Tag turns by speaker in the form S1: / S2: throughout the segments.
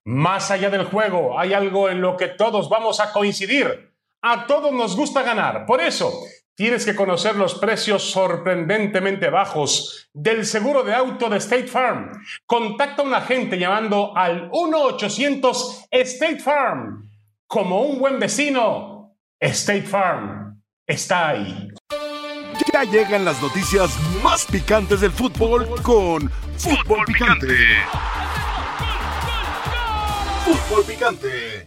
S1: Más allá del juego, hay algo en lo que todos vamos a coincidir. A todos nos gusta ganar. Por eso, tienes que conocer los precios sorprendentemente bajos del seguro de auto de State Farm. Contacta a un agente llamando al 1-800 State Farm. Como un buen vecino, State Farm está ahí.
S2: Ya llegan las noticias más picantes del fútbol con Fútbol Picante. Fútbol Picante.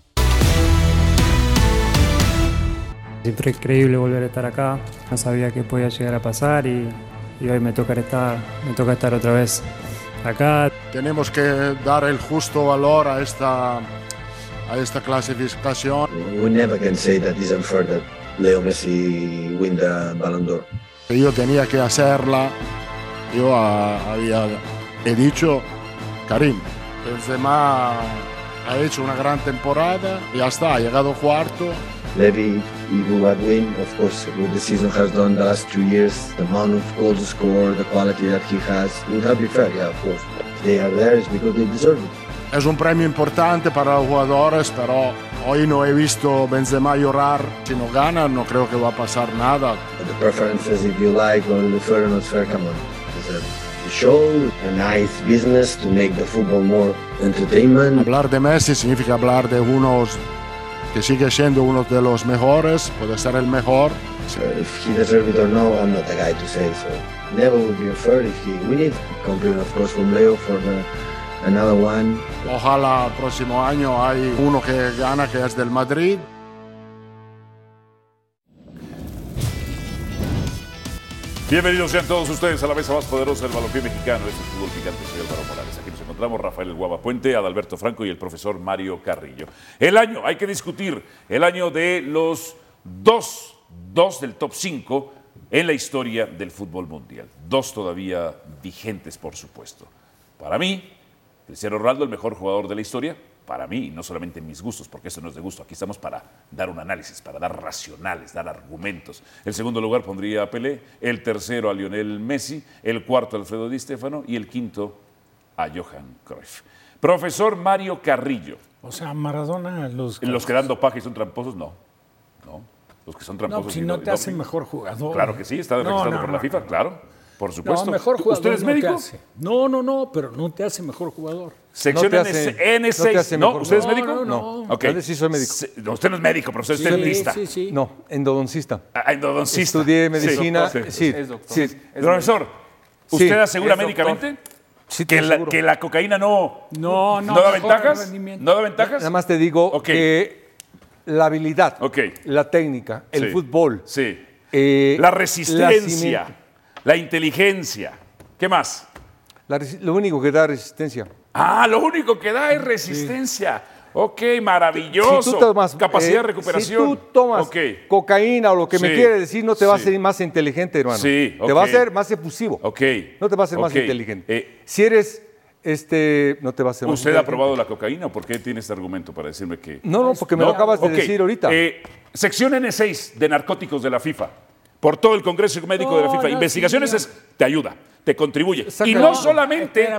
S3: Siempre es increíble volver a estar acá. No sabía que podía llegar a pasar y hoy me toca estar otra vez acá.
S4: Tenemos que dar el justo valor a esta clasificación.
S5: We never can say that it's unfair that Leo Messi win the Ballon d'Or.
S4: Yo tenía que hacerla. He dicho, Karim, Benzema ha hecho una gran temporada, ya está, ha llegado cuarto.
S5: Levy, he will not win, of course, what the season has done the last 2 years, the amount of goals scored, the quality that he has, it would have been fair, yeah, of course. They are there is because they deserve it.
S4: Es un premio importante para los jugadores, pero hoy no he visto Benzema llorar. Si no gana, no creo que va a pasar nada.
S5: The preferences, if you like, or the fair or not fair, come on. It's a show, a nice business to make the football more entertainment.
S4: Hablar de Messi significa hablar de unos que sigue siendo uno de los mejores, puede ser el mejor.
S5: So if he deserves it or no, I'm not the guy to say so. Never would be unfair if he win it. Compliment, of course, from Leo for another one.
S4: Ojalá el próximo año hay uno que gana, que es del Madrid.
S6: Bienvenidos sean todos ustedes a la mesa más poderosa del balompié mexicano. Este es Fútbol Picante, soy Álvaro Morales. Aquí nos encontramos Rafael El Guava Puente, Adalberto Franco y el profesor Mario Carrillo. El año, hay que discutir, el año de los dos del top 5 en la historia del fútbol mundial. Dos todavía vigentes, por supuesto. Para mí, Cristiano Ronaldo, el mejor jugador de la historia. Para mí, y no solamente en mis gustos, porque esto no es de gusto. Aquí estamos para dar un análisis, para dar racionales, dar argumentos. El segundo lugar pondría a Pelé, el tercero a Lionel Messi, el cuarto a Alfredo Di Stéfano y el quinto a Johan Cruyff. Profesor Mario Carrillo.
S7: O sea, Maradona,
S6: los que dan dopaje y son tramposos, no. Los que son tramposos.
S7: No, si no te hace mejor jugador.
S6: Claro que sí, está registrado por la FIFA, claro. Por supuesto.
S7: No, mejor jugador.
S6: ¿Usted es médico?
S7: No, pero no te hace mejor jugador.
S6: Sección N6. ¿No? ¿Usted es médico?
S7: No.
S6: Okay.
S8: Sí soy médico.
S6: No, usted no es médico, pero usted es dentista.
S7: Sí.
S8: No, endodoncista.
S6: Endodoncista.
S8: Estudié medicina. Sí.
S6: Profesor, ¿usted asegura médicamente
S8: Sí,
S6: que la cocaína no da ventajas? ¿No da ventajas?
S8: Nada más te digo que la habilidad, la técnica, el fútbol,
S6: la resistencia, la inteligencia. ¿Qué más?
S8: Lo único que da resistencia.
S6: Lo único que da es resistencia. Ok, maravilloso.
S8: Si tú tomas,
S6: capacidad de recuperación.
S8: Si tú tomas cocaína o lo que me quiere decir, no te va a hacer más inteligente, hermano.
S6: Sí,
S8: te va a hacer más efusivo. No te va a hacer más inteligente. Si eres, no te va a hacer más inteligente.
S6: ¿Usted ha probado la cocaína o por qué tiene este argumento para decirme que...?
S8: No, porque me lo acabas de decir ahorita.
S6: Sección N6 de narcóticos de la FIFA. Por todo el Congreso Médico de la FIFA. Investigaciones te ayuda, te contribuye. Y no solamente,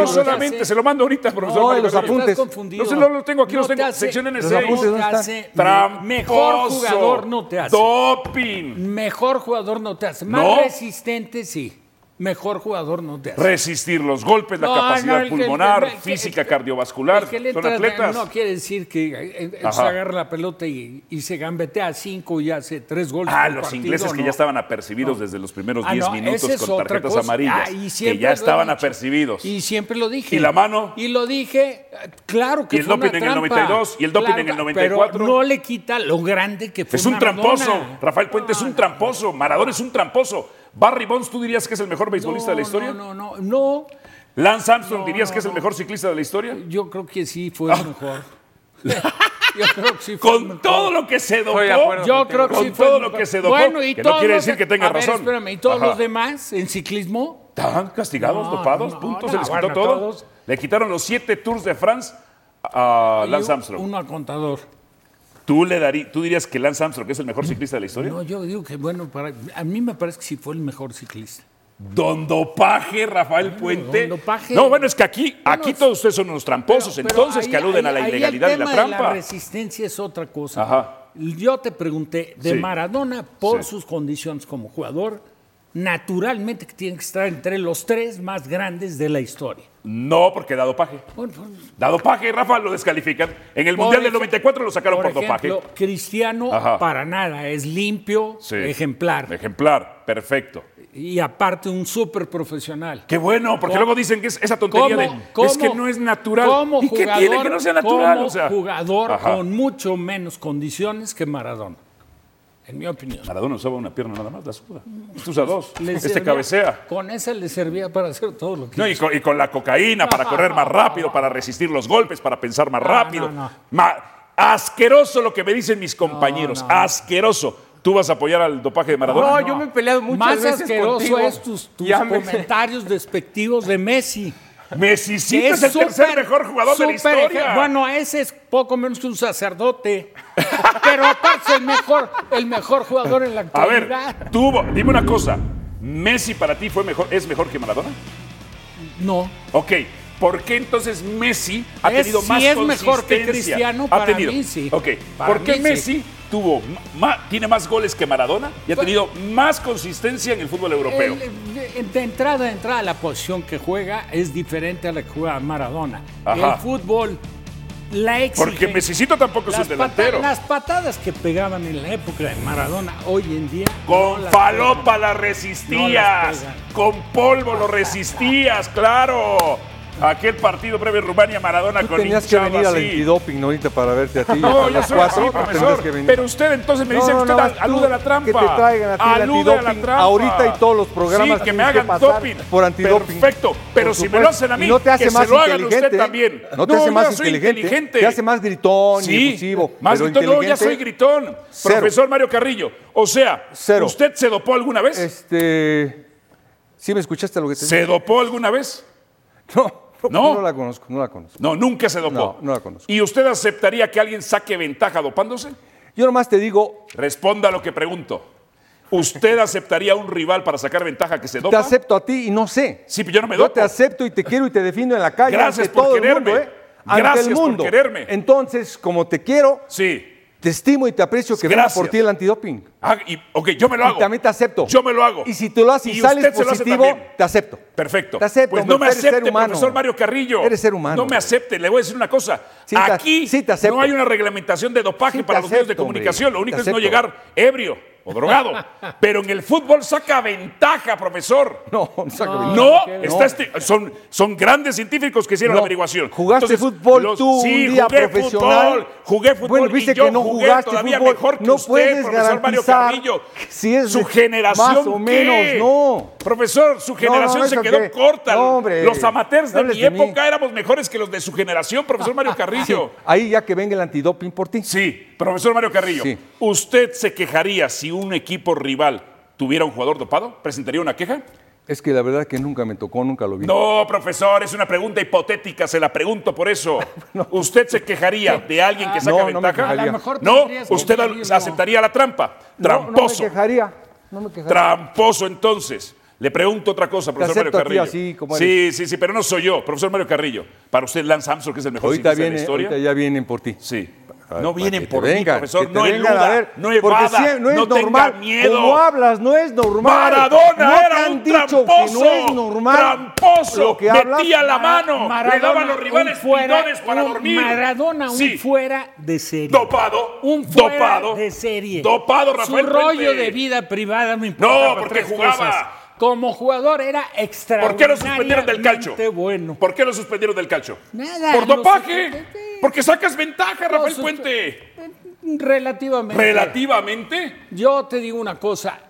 S6: se lo mando ahorita, profesor.
S8: No, los apuntes.
S6: No lo tengo aquí, los tengo. Sección N6.
S8: Los apuntes no están.
S6: Tramposo.
S7: Mejor jugador no te hace.
S6: Doping.
S7: Mejor jugador no te hace. Más resistente, sí. Mejor jugador no te hace.
S6: Resistir los golpes, la capacidad pulmonar, física cardiovascular. Son atletas.
S7: No quiere decir que se agarra la pelota y se gambetea a 5 y hace 3 goles por
S6: los
S7: partido,
S6: ingleses que ya estaban apercibidos desde los primeros 10 minutos con tarjetas amarillas. Que ya estaban apercibidos.
S7: Y siempre lo dije.
S6: ¿Y la mano?
S7: Y lo dije, claro que fue una trampa.
S6: Y el doping en el 92 y el doping en el 94.
S7: Pero no le quita lo grande que fue
S6: Es un
S7: Maradona.
S6: tramposo. Rafael Puente es un tramposo. Maradona es un tramposo. Barry Bonds, ¿tú dirías que es el mejor beisbolista de la historia?
S7: No.
S6: Lance Armstrong, ¿dirías que es el mejor ciclista de la historia?
S7: Yo creo que sí fue el mejor. Yo creo que sí fue
S6: con todo lo que se dopó.
S7: Yo creo que sí fue
S6: todo lo que se dopó.
S7: Bueno, y
S6: que no quiere decir que tenga razón.
S7: Espérame, ¿y todos los demás en ciclismo?
S6: ¿Estaban castigados, dopados? ¿Puntos? ¿Se les quitó todo? Todos. Le quitaron los 7 Tours de France a Lance Armstrong.
S7: Uno al contador.
S6: ¿Tú dirías que Lance Armstrong es el mejor ciclista de la historia?
S7: No, yo digo que, a mí me parece que sí fue el mejor ciclista.
S6: Don Dopaje, Rafael Puente.
S7: Don Dopaje.
S6: No, bueno, es que aquí todos ustedes son unos tramposos,
S7: pero
S6: entonces
S7: ahí,
S6: que aluden a la ilegalidad y la trampa.
S7: La resistencia es otra cosa.
S6: Ajá.
S7: Yo te pregunté de Maradona por
S6: Sí.
S7: sus condiciones como jugador, naturalmente que tiene que estar entre los 3 más grandes de la historia.
S6: No, porque da dopaje.
S7: Bueno,
S6: Da dopaje, Rafa, lo descalifican. En el Mundial del 94 lo sacaron por dopaje.
S7: ejemplo, Cristiano para nada, es limpio, ejemplar.
S6: Ejemplar, perfecto.
S7: Y aparte un súper profesional.
S6: Qué bueno, porque luego dicen que es esa tontería es que no es natural.
S7: Como
S6: ¿Y qué
S7: jugador,
S6: tiene que no sea natural?
S7: Como
S6: O sea,
S7: jugador con mucho menos condiciones que Maradona, en mi opinión.
S6: Maradona usaba una pierna nada más, la suda. Este usa 2,
S7: Servía,
S6: cabecea.
S7: Con esa le servía para hacer todo lo que
S6: No, y con la cocaína, para correr más rápido, para resistir los golpes, para pensar más rápido. Asqueroso lo que me dicen mis compañeros, asqueroso. ¿Tú vas a apoyar al dopaje de Maradona?
S8: No, yo me he peleado muchas veces
S7: asqueroso
S8: contigo.
S7: es tus comentarios despectivos de Messi.
S6: Messi sí es el tercer mejor jugador de la historia.
S7: Bueno, ese es poco menos que un sacerdote. Pero aparte el mejor jugador en la actualidad.
S6: A ver, dime una cosa. ¿Messi para ti es mejor que Maradona?
S7: No.
S6: Ok. ¿Por qué entonces Messi ha tenido más
S7: es
S6: consistencia?
S7: mejor que Cristiano, para mí sí.
S6: Ok.
S7: Para
S6: ¿Por qué
S7: mí
S6: Messi tiene más goles que Maradona y ha tenido más consistencia en el fútbol europeo?
S7: De entrada, la posición que juega es diferente a la que juega Maradona.
S6: Ajá.
S7: El fútbol, la exigencia.
S6: Porque Messicito tampoco es un delantero.
S7: Las patadas que pegaban en la época de Maradona, hoy en día.
S6: Con falopa las resistías. Con polvo lo resistías, claro. Aquel partido breve Rumania-Maradona con
S8: tenías que venir al antidoping ahorita para verte a ti.
S6: No, yo soy así, profesor. Pero usted entonces me dice que usted alude a la trampa.
S8: Que te traigan a ti el antidoping ahorita y todos los programas.
S6: Sí, que me hagan doping.
S8: Por antidoping.
S6: Perfecto, pero si me lo hacen a mí,
S8: no te hace
S6: que
S8: más
S6: se lo hagan
S8: inteligente,
S6: usted también.
S8: No te hace más inteligente. Te hace más gritón y efusivo.
S6: Más gritón, no, ya soy gritón. Profesor Mario Carrillo, o sea, ¿usted se dopó alguna vez?
S8: ¿Sí me escuchaste lo que te dije?
S6: ¿Se dopó alguna vez?
S8: No la conozco.
S6: No, nunca se dopó.
S8: No la conozco.
S6: ¿Y usted aceptaría que alguien saque ventaja dopándose?
S8: Yo nomás te digo...
S6: Responda a lo que pregunto. ¿Usted aceptaría a un rival para sacar ventaja que se dopa?
S8: Te acepto a ti y no sé.
S6: Sí, pero yo no me dopo.
S8: Yo te acepto y te quiero y te defiendo en la calle.
S6: Gracias
S8: ante
S6: por
S8: todo
S6: quererme.
S8: El mundo, ante
S6: Gracias
S8: el mundo.
S6: por quererme.
S8: Entonces, como te quiero...
S6: Sí.
S8: Te estimo y te aprecio que venga por ti el antidoping.
S6: Ok, yo me lo hago.
S8: Y también te acepto.
S6: Yo me lo hago.
S8: Y si tú lo haces y sales positivo, te acepto.
S6: Perfecto.
S8: Te acepto.
S6: Pues no me acepte, profesor Mario Carrillo.
S8: Eres ser humano.
S6: No me acepte. Le voy a decir una cosa.
S8: Sí,
S6: aquí
S8: te acepto.
S6: no hay una reglamentación de dopaje para los medios de comunicación. Lo único es no llegar ebrio o drogado. Pero en el fútbol saca ventaja, profesor.
S8: No, saca ventaja.
S6: No, son grandes científicos que hicieron la averiguación.
S8: ¿Jugaste fútbol tú un día profesional?
S6: Jugué fútbol.
S8: Bueno, viste que no jugaste
S6: todavía
S8: fútbol.
S6: mejor que
S8: no
S6: usted,
S8: puedes
S6: profesor Mario Carrillo.
S8: Si es
S6: su generación,
S8: más o menos,
S6: ¿qué?
S8: no.
S6: Profesor, su generación se quedó corta.
S8: No, hombre,
S6: los amateurs de mi época
S8: mí.
S6: éramos mejores que los de su generación, profesor Mario Carrillo.
S8: Sí, ahí ya que venga el antidoping por ti.
S6: Sí, profesor Mario Carrillo.
S8: Sí.
S6: ¿Usted se quejaría si un equipo rival tuviera un jugador dopado? ¿Presentaría una queja?
S8: Es que la verdad que nunca me tocó, nunca lo vi.
S6: No, profesor, es una pregunta hipotética, se la pregunto por eso. ¿Usted se quejaría de alguien que saca ventaja?
S7: No,
S6: usted aceptaría la trampa. Tramposo.
S8: No me quejaría.
S6: Tramposo, entonces. Le pregunto otra cosa, profesor Mario Carrillo.
S8: Así como eres.
S6: Sí, pero no soy yo, profesor Mario Carrillo. Para usted, Lance Armstrong, que es el mejor ciclista de la historia.
S8: Ahorita ya vienen por ti.
S6: Sí. No vienen por mí, profesor. No
S8: eluda,
S6: no evada,
S8: no
S6: tenga miedo.
S8: Como hablas, no es normal.
S6: Maradona era un tramposo.
S8: Que no es normal.
S6: Tramposo.
S8: Lo que hablas,
S6: metía la mano. Le daba a los rivales bidones para dormir.
S7: Maradona fuera de serie.
S6: Dopado.
S7: Un fuera de serie.
S6: Dopado, Rafael
S7: Su rollo
S6: Puente.
S7: de vida privada me importa.
S6: No, porque jugaba.
S7: Cosas. Como jugador era extraordinario.
S6: ¿Por qué lo suspendieron del calcio?
S7: Bueno.
S6: ¿Por qué lo suspendieron del calcio?
S7: Nada.
S6: Por dopaje. Porque sacas ventaja, Rafael Puente.
S7: Relativamente.
S6: ¿Relativamente?
S7: Yo te digo una cosa.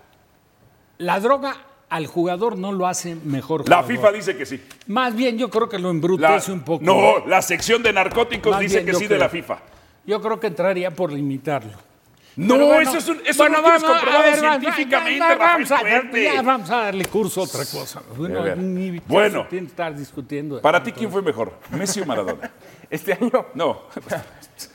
S7: La droga al jugador no lo hace mejor
S6: La
S7: jugador.
S6: FIFA dice que sí.
S7: Más bien yo creo que lo embrutece un poco.
S6: No, la sección de narcóticos
S7: Más
S6: dice
S7: bien,
S6: que sí
S7: creo.
S6: de la FIFA.
S7: Yo creo que entraría por limitarlo.
S6: No,
S7: bueno,
S6: eso no tienes comprobado científicamente, Rafael Puente.
S7: Vamos a darle curso a otra cosa.
S6: Bueno,
S7: tiene que estar discutiendo.
S6: Para ti, ¿quién fue mejor? ¿Messi o Maradona?
S9: ¿Este año?
S6: No.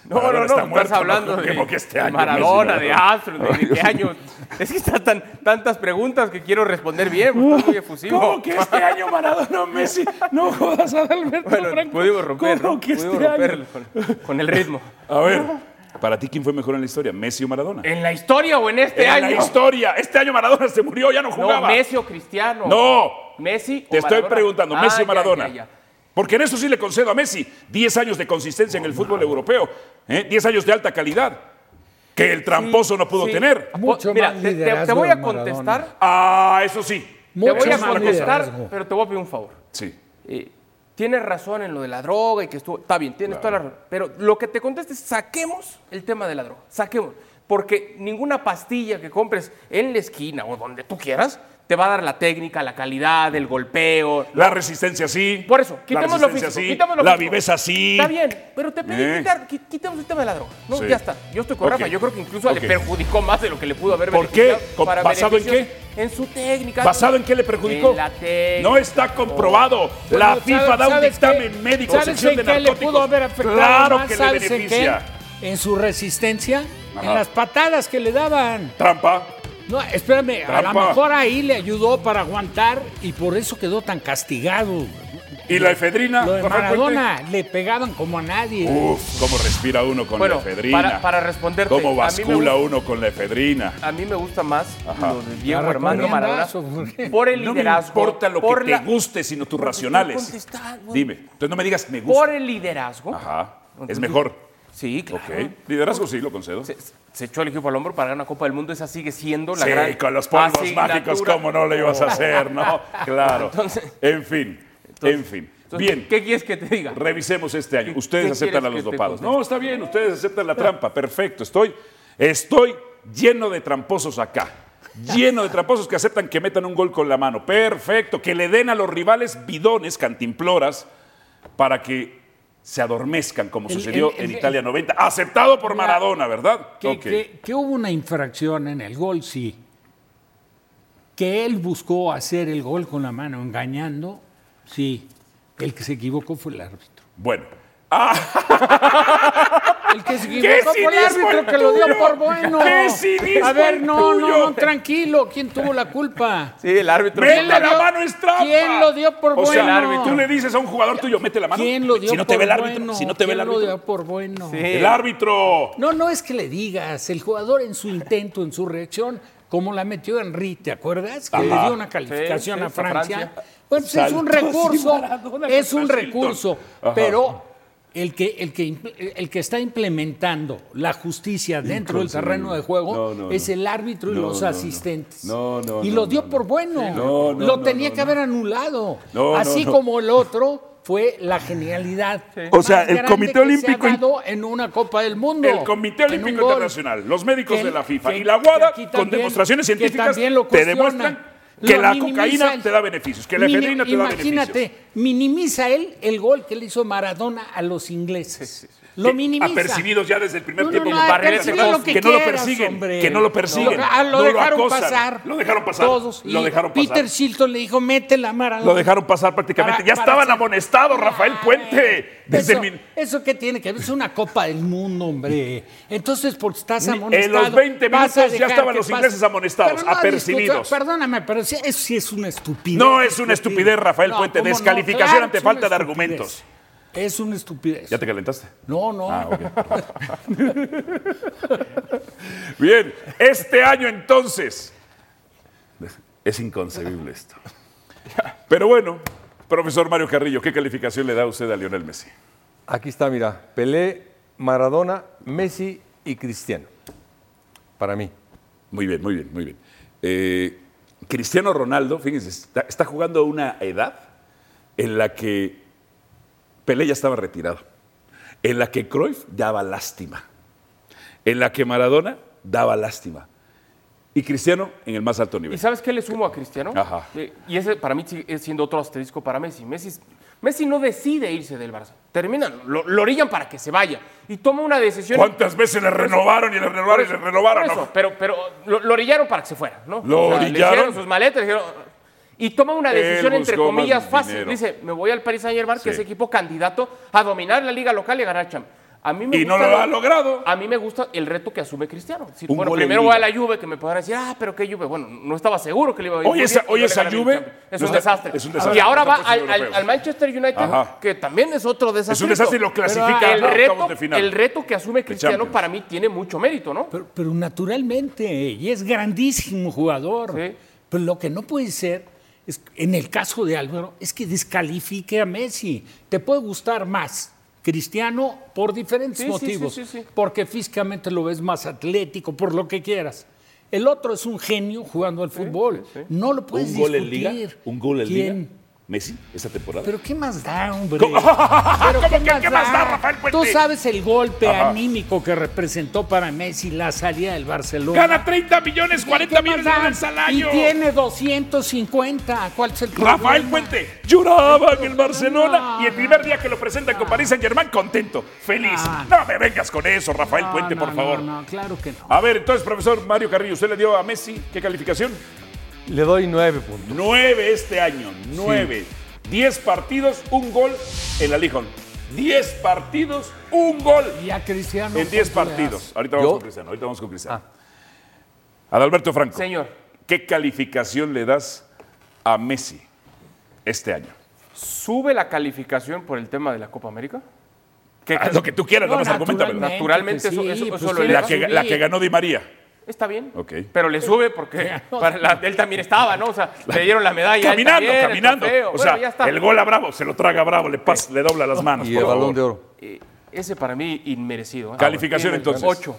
S6: Maradona está muerto,
S9: estás hablando
S6: de
S9: que
S6: este año
S9: Maradona, de Astros, de qué año. Es que están tantas preguntas que quiero responder bien, porque es muy efusivo.
S7: ¿Cómo que este año Maradona o Messi? No jodas a Alberto Franco.
S9: Pudimos romper,
S7: ¿Cómo
S9: ¿no?
S7: que
S9: Pudimos
S7: este
S9: romper
S7: año?
S9: con el ritmo.
S6: A ver, para ti, ¿quién fue mejor en la historia? ¿Messi o Maradona?
S9: ¿En la historia o en este año?
S6: En la historia. Este año Maradona se murió, ya no jugaba.
S9: No, Messi o Cristiano.
S6: No.
S9: Messi o
S6: Te estoy
S9: Maradona.
S6: preguntando, ¿Messi o Maradona?
S9: Ya.
S6: Porque en eso sí le concedo a Messi 10 años de consistencia en el fútbol europeo, 10 años de alta calidad, que el tramposo no pudo tener.
S7: Mucho
S9: Mira,
S7: más
S9: te
S7: liderazgo
S9: voy a
S7: de
S9: contestar.
S7: Maradona.
S6: Ah, eso sí.
S9: Te voy a
S7: Mucho más
S9: contestar,
S7: liderazgo.
S9: pero te voy a pedir un favor.
S6: Sí.
S9: Tienes razón en lo de la droga y que estuvo. Está bien, tienes toda la razón. Pero lo que te contesto es: saquemos el tema de la droga. Saquemos. Porque ninguna pastilla que compres en la esquina o donde tú quieras te va a dar la técnica, la calidad, el golpeo.
S6: La resistencia sí.
S9: Por eso, quitemos lo físico.
S6: Sí.
S9: Quitemos lo
S6: La
S9: físico.
S6: viveza sí.
S9: Está bien, pero te pedí quitemos el tema de la droga. No,
S6: Sí.
S9: ya está. Yo estoy con Rafa. Yo creo que incluso le perjudicó más de lo que le pudo haber
S6: ¿Por qué?
S9: beneficiado. para
S6: ¿Basado en
S9: beneficios
S6: qué?
S9: En su técnica.
S6: ¿Basado en qué le perjudicó?
S9: En la técnica.
S6: No está comprobado. La
S7: Bueno,
S6: FIFA da un
S7: ¿sabes
S6: dictamen
S7: qué?
S6: médico,
S7: ¿Sabes
S6: sección
S7: en
S6: de
S7: qué le
S6: narcóticos.
S7: pudo haber afectado
S6: Claro
S7: más?
S6: que le
S7: ¿Sabes en
S6: beneficia.
S7: qué? En su resistencia,
S6: Ajá.
S7: en las patadas que le daban.
S6: Trampa.
S7: No, espérame, a lo
S6: Trampa.
S7: mejor ahí le ayudó para aguantar y por eso quedó tan castigado.
S6: ¿Y la efedrina?
S7: Lo de
S6: Rafael
S7: Maradona, le pegaban como a nadie.
S6: Puente? Uf, cómo respira uno con la efedrina.
S9: Para responderte.
S6: Cómo
S9: a mí me
S6: bascula
S9: gusta-
S6: uno con la efedrina.
S9: A mí me gusta más
S6: Ajá.
S9: lo de Diego
S7: La
S9: Armando Maradona
S7: recomiendas, ¿o por qué?
S9: por el
S6: No me
S9: liderazgo.
S6: importa lo
S9: por
S6: que
S9: la-
S6: te guste, sino tus
S9: Porque
S6: racionales.
S9: estoy contestando.
S6: Dime. Entonces no me digas me gusta.
S9: Por el liderazgo.
S6: Ajá. Es mejor.
S9: Sí, claro.
S6: Ok. Liderazgo sí, lo concedo.
S9: Se echó el equipo al hombro para ganar una Copa del Mundo. Esa sigue siendo la
S6: Sí,
S9: gran
S6: con los polvos
S9: asignatura.
S6: mágicos, ¿cómo no lo ibas a hacer, no? Claro.
S9: Entonces-
S6: en fin.
S9: Entonces,
S6: Bien.
S9: ¿Qué quieres que te diga?
S6: Revisemos este año.
S9: ¿Qué
S6: Ustedes aceptan
S9: quieres
S6: a los
S9: que te
S6: dopados.
S9: conteste?
S6: No, está bien, ustedes aceptan la trampa. Perfecto. Estoy lleno de tramposos acá. Lleno de tramposos que aceptan que metan un gol con la mano. Perfecto. Que le den a los rivales bidones, cantimploras, para que se adormezcan, como sucedió en Italia 90. Aceptado por Maradona, ¿verdad? Ok.
S7: Que hubo una infracción en el gol, sí. Que él buscó hacer el gol con la mano engañando, sí. El que se equivocó fue el árbitro.
S6: Bueno.
S7: El que se
S6: ¡Qué
S7: equivocó fue el
S6: cinismo
S7: árbitro
S6: el
S7: que lo dio
S6: tuyo!
S7: por bueno.
S6: ¡Qué cinismo
S7: A ver,
S6: el
S7: no,
S6: tuyo!
S7: tranquilo. ¿Quién tuvo la culpa?
S9: Sí, el árbitro.
S6: ¡Mete
S7: ¿Quién lo
S6: la
S7: dio?
S6: mano, es trampa!
S7: ¿Quién lo dio por
S6: O sea,
S7: bueno?
S6: tú le dices a un jugador tuyo, mete la mano.
S7: ¿Quién lo dio
S6: si no
S7: por
S6: te ve el árbitro,
S7: bueno?
S6: si no te ve el
S7: ¿Quién lo
S6: árbitro.
S7: dio por bueno?
S9: Sí.
S6: El árbitro.
S7: No es que le digas. El jugador en su intento, en su reacción, como la metió Henry, ¿te acuerdas? Que le dio una calificación
S9: Sí,
S7: a
S9: sí,
S7: Francia.
S9: Francia.
S7: Bueno, pues es un
S6: Saltó
S7: recurso.
S6: así Maradona
S7: Es un
S6: contra
S7: recurso.
S6: Ajá.
S7: Pero el que está implementando la justicia dentro del terreno de juego es el árbitro y los asistentes. Y lo dio por bueno. Lo tenía que haber anulado. Así como el otro fue la genialidad.
S6: O sea,
S7: más
S6: el
S7: grande
S6: Comité
S7: que se ha
S6: Olímpico
S7: dado en una Copa del Mundo.
S6: El Comité
S7: en un
S6: Olímpico
S7: gol.
S6: Internacional, los médicos
S7: Que-
S6: de la FIFA
S7: que-
S6: y la WADA,
S7: que aquí
S6: con
S7: también-
S6: demostraciones
S7: que
S6: científicas,
S7: también lo
S6: te
S7: cuestiona.
S6: demuestran que
S7: Lo
S6: la
S7: minimiza
S6: cocaína
S7: él.
S6: te da beneficios, que la efedrina te da beneficios.
S7: Imagínate, minimiza él el gol que le hizo Maradona a los ingleses. Lo minimiza.
S6: Apercibidos ya desde el primer
S7: No,
S6: tiempo.
S7: no,
S6: con Barrete,
S7: persigue lo que
S6: no lo
S7: quieras,
S6: persiguen,
S7: hombre.
S6: que no lo persiguen.
S7: Lo
S6: no
S7: dejaron
S6: acosan.
S7: pasar.
S6: Lo dejaron pasar.
S7: Todos.
S6: Lo
S7: Y
S6: dejaron pasar.
S7: Peter Shilton le dijo, mete la Maradona.
S6: Lo dejaron pasar prácticamente. Ya estaban amonestados, Rafael Puente. Desde
S7: ¿Eso qué tiene que ver? Es una Copa del Mundo, hombre. Entonces, porque estás
S6: En
S7: amonestado.
S6: los 20
S7: vas a
S6: minutos ya
S7: dejar
S6: estaban
S7: que
S6: los
S7: pase.
S6: ingleses amonestados,
S7: Pero no
S6: apercibidos.
S7: discuta- Perdóname, pero eso sí es una estupidez.
S6: No es una estupidez, Rafael
S7: No,
S6: Puente.
S7: ¿cómo no?
S6: Descalificación
S7: Claro
S6: ante
S7: que es una
S6: falta de
S7: estupidez.
S6: argumentos.
S7: Es una estupidez.
S6: ¿Ya te calentaste?
S7: No.
S6: Ah, ok. Bien, este año entonces. Es inconcebible esto. Pero bueno, profesor Mario Carrillo, ¿qué calificación le da usted a Lionel Messi?
S8: Aquí está, mira, Pelé, Maradona, Messi y Cristiano. Para mí.
S6: Muy bien, muy bien, muy bien. Cristiano Ronaldo, fíjense, está jugando a una edad en la que Pelé ya estaba retirado, en la que Cruyff daba lástima, en la que Maradona daba lástima, y Cristiano en el más alto nivel.
S9: ¿Y sabes qué le sumo a Cristiano?
S6: Ajá.
S9: Y ese para mí sigue siendo otro asterisco para Messi. Messi no decide irse del Barça. Terminan, lo orillan para que se vaya. Y toma una decisión.
S6: ¿Cuántas veces le renovaron y le renovaron y le renovaron?
S9: Por eso,
S6: No.
S9: pero lo orillaron para que se fuera, ¿no?
S6: ¿Lo
S9: Le
S6: orillaron?
S9: hicieron sus maletas, le dijeron. Y toma una decisión,
S6: Él
S9: entre
S6: buscó
S9: comillas,
S6: más
S9: fácil.
S6: dinero.
S9: Dice, me voy al Paris Saint-Germain, que
S6: Sí.
S9: es equipo candidato a dominar la liga local y a ganar Champions. A mí me
S6: y
S9: gusta,
S6: no lo ha logrado.
S9: A mí me gusta el reto que asume Cristiano. Sí,
S6: Un
S9: bueno,
S6: gol en
S9: primero
S6: Liga.
S9: voy a la Juve, que me podrán decir, pero qué Juve. Bueno, no estaba seguro que le iba a ir.
S6: Hoy esa Juve
S9: es
S6: no
S9: un
S6: está-
S9: desastre.
S6: es un desastre.
S9: Y ahora va
S6: Los campos europeos.
S9: al Manchester United,
S6: Ajá.
S9: que también es otro desastre.
S6: Es un desastre y lo clasifica a octavos de final.
S9: El reto que asume Cristiano
S6: Champions.
S9: para mí tiene mucho mérito, ¿no?
S7: Pero naturalmente, y es grandísimo jugador.
S9: Sí.
S7: Pero lo que no puede ser, en el caso de Álvaro, es que descalifique a Messi. Te puede gustar más Cristiano por diferentes
S9: Sí, sí,
S7: motivos.
S9: sí.
S7: Porque físicamente lo ves más atlético, por lo que quieras. El otro es un genio jugando al fútbol. No lo puedes
S6: ¿Un gol
S7: discutir.
S6: en Liga? ¿Un gol en
S7: ¿Quién?
S6: Liga? ¿Messi? ¿Esta temporada?
S7: Pero ¿qué más da, hombre?
S6: ¿Cómo?
S7: Pero
S6: ¿Cómo que qué más da, Rafael Puente?
S7: Tú sabes el golpe
S6: Ajá.
S7: anímico que representó para Messi la salida del Barcelona.
S6: Gana 30 millones, 40
S7: ¿Qué
S6: millones
S7: más da?
S6: al salario.
S7: Y tiene 250. ¿Cuál es el problema?
S6: Rafael Puente lloraba en el Barcelona y el primer día que lo presentan con Paris Saint-Germain, contento, feliz. No me vengas con eso, Rafael Puente, por favor.
S7: No, claro que no.
S6: A ver, entonces, profesor Mario Carrillo, ¿usted le dio a Messi qué calificación?
S8: Le doy 9 puntos.
S6: 9 este año, 9. 10 partidos, un gol en la Liga. 10 partidos, un gol
S7: Y a Cristiano.
S6: en 10
S7: ¿cuánto le das?
S6: partidos. Ahorita vamos con Cristiano, Adalberto Franco,
S9: Señor.
S6: ¿qué calificación le das a Messi este año?
S9: ¿Sube la calificación por el tema de la Copa América?
S6: Lo que tú quieras,
S7: No,
S6: nada más argumentamelo.
S9: Naturalmente,
S7: que sí,
S9: eso
S7: pues
S9: lo
S7: tiene
S9: eleva.
S6: La que ganó Di María.
S9: Está bien,
S6: Ok.
S9: pero le sube porque él también estaba, ¿no? O sea, le dieron la medalla. a él
S6: Caminando,
S9: también, el
S6: caminando.
S9: trofeo.
S6: O
S9: Bueno,
S6: sea,
S9: ya está.
S6: el gol a Bravo, se lo traga a Bravo, le dobla las manos.
S8: Y
S6: por
S8: el
S6: favor.
S8: Balón de Oro.
S9: Ese para mí inmerecido.
S6: Calificación, entonces.
S9: 8.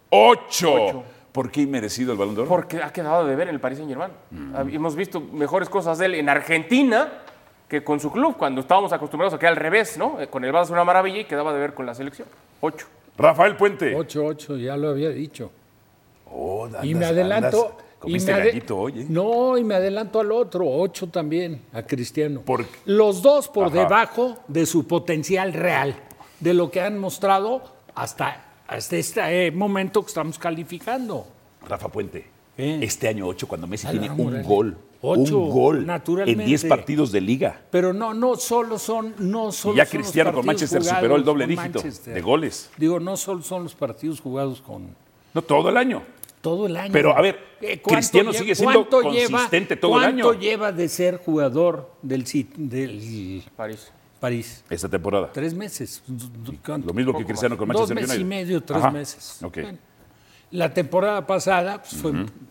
S6: 8. ¿Por qué inmerecido el Balón de Oro?
S9: Porque ha quedado de ver en el Paris Saint-Germain. Hemos visto mejores cosas de él en Argentina que con su club, cuando estábamos acostumbrados a que al revés, ¿no? Con el Barça una maravilla y quedaba de ver con la selección. 8.
S6: Rafael Puente.
S7: 8, ya lo había dicho.
S6: Oh,
S7: Y me adelanto.
S6: Comiste
S7: y me
S6: gallito hoy, ¿eh?
S7: No, y me adelanto al otro, 8 también, a Cristiano.
S6: ¿Por qué?
S7: Los dos por
S6: Ajá.
S7: debajo de su potencial real, de lo que han mostrado hasta este momento que estamos calificando.
S6: Rafa Puente.
S7: ¿Qué?
S6: Este año 8, cuando Messi
S7: Álvaro
S6: tiene un
S7: Morales.
S6: gol.
S7: 8,
S6: un gol
S7: naturalmente.
S6: en 10 partidos de liga.
S7: Pero no solo son. No solo
S6: Y ya
S7: son los
S6: Cristiano con
S7: partidos
S6: Manchester superó el
S7: jugados
S6: doble
S7: con
S6: dígito
S7: Manchester.
S6: de goles.
S7: Digo, no solo son los partidos jugados con
S6: No, todo el año.
S7: todo el año.
S6: Pero, a ver,
S7: ¿Cuánto
S6: Cristiano sigue siendo
S7: cuánto
S6: consistente todo el año.
S7: ¿Cuánto lleva de ser jugador del
S9: París.
S7: París?
S6: Esta temporada.
S7: 3 meses. ¿Cuánto?
S6: Lo mismo que Cristiano con
S7: 2
S6: Manchester
S7: meses
S6: United.
S7: y medio, 3
S6: Ajá.
S7: meses.
S6: Ok.
S7: Bueno, la temporada pasada pues,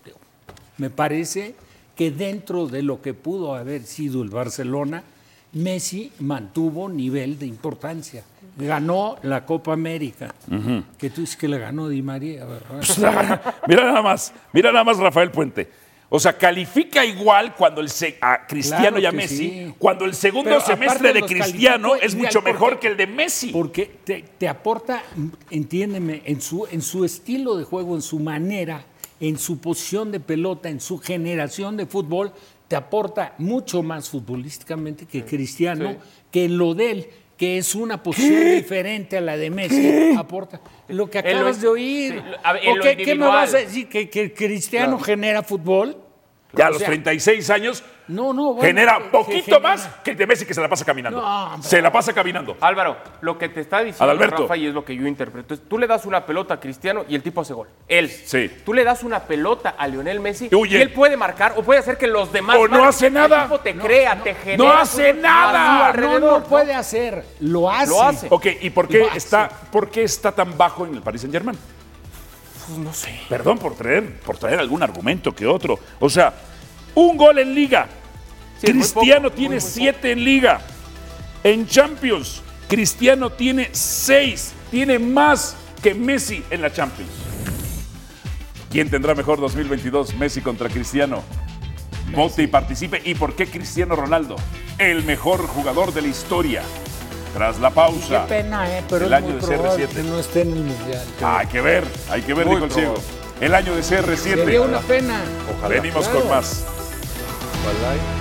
S7: me parece que dentro de lo que pudo haber sido el Barcelona, Messi mantuvo nivel de importancia. Ganó la Copa América, que tú dices que la ganó Di María, ¿verdad?
S6: Mira nada más Rafael Puente. O sea, califica igual cuando a Cristiano
S7: Claro
S6: y a
S7: que
S6: Messi,
S7: sí.
S6: cuando el segundo
S7: Pero
S6: semestre
S7: aparte
S6: de
S7: los
S6: Cristiano
S7: calificó
S6: es
S7: igual,
S6: mucho mejor
S7: porque-
S6: que el de Messi.
S7: Porque te aporta, entiéndeme, en su estilo de juego, en su manera, en su posición de pelota, en su generación de fútbol, te aporta mucho más futbolísticamente que Cristiano, que lo de él, que es una posición diferente a la de Messi, aporta. Lo que
S9: En lo-
S7: acabas de oír.
S9: sí, a ver, en
S7: ¿O
S9: lo
S7: qué me
S9: individual.
S7: vas a decir? ¿Que Cristiano genera fútbol?
S6: Ya a
S7: o
S6: los
S7: sea,
S6: 36 años
S7: No, bueno,
S6: genera
S7: que
S6: poquito
S7: genera-
S6: más que el de Messi que se la pasa caminando.
S7: No,
S6: Se la pasa caminando.
S9: Álvaro, lo que te está diciendo
S6: Adalberto.
S9: Rafa, y es lo que yo interpreto, es tú le das una pelota a Cristiano y el tipo hace gol. Él.
S6: Sí.
S9: Tú le das una pelota a Lionel Messi
S6: Huye.
S9: y él puede marcar o puede hacer que los demás
S6: O no
S9: marquen.
S6: hace nada.
S9: El tipo te crea, te genera.
S6: no hace
S9: fútbol
S6: nada.
S9: a su
S7: No,
S9: alrededor,
S7: no puede hacer, lo hace.
S9: Lo hace.
S6: Ok, ¿y por
S7: Lo
S6: qué,
S7: hace.
S6: por qué está tan bajo en el Paris Saint-Germain?
S9: Pues no sé.
S6: Perdón por traer algún argumento que otro. O sea, un gol en Liga.
S9: Sí, muy
S6: Cristiano
S9: poco,
S6: tiene
S9: muy
S6: 7 en Liga. En Champions, Cristiano tiene 6. Tiene más que Messi en la Champions. ¿Quién tendrá mejor 2022? Messi contra Cristiano. Vote y participe. ¿Y por qué Cristiano Ronaldo? El mejor jugador de la historia. Tras la pausa.
S7: Qué pena, pero
S6: El
S7: es
S6: año
S7: muy
S6: de
S7: probable
S6: CR7.
S7: que no esté en el Mundial.
S6: Hay que ver,
S9: Muy
S6: dijo el ciego. El año de CR7.
S7: Sería una pena.
S6: Venimos
S7: Claro.
S6: con más.
S8: Ojalá y-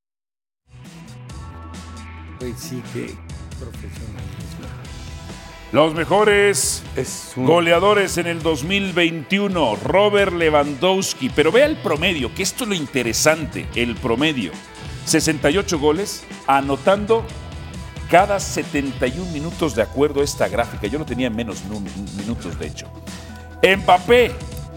S7: Pues sí, qué profesionalismo.
S6: Los mejores goleadores en el 2021, Robert Lewandowski. Pero vea el promedio, que esto es lo interesante, el promedio. 68 goles, anotando cada 71 minutos de acuerdo a esta gráfica. Yo lo tenía en menos minutos, de hecho. Mbappé,